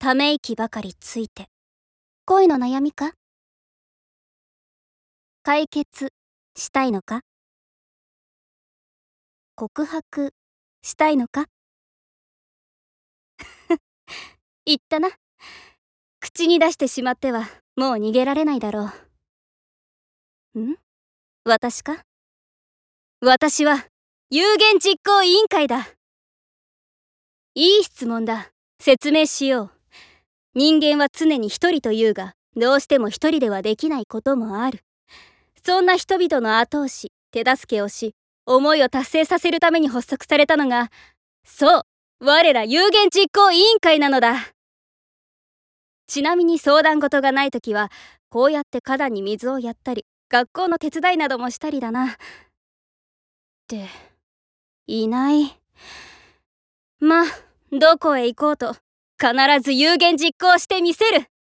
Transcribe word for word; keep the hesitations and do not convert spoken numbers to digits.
ため息ばかりついて。恋の悩みか？解決したいのか？告白したいのか？言ったな。口に出してしまってはもう逃げられないだろう。ん？私か？私は有言実行委員会だ。いい質問だ。説明しよう。人間は常に一人というが、どうしても一人ではできないこともある。そんな人々の後押し、手助けをし、思いを達成させるために発足されたのが、そう、我ら有言実行委員会なのだ。ちなみに相談事がないときは、こうやって花壇に水をやったり、学校の手伝いなどもしたりだな。って、いない。ま、どこへ行こうと、必ず有言実行してみせる。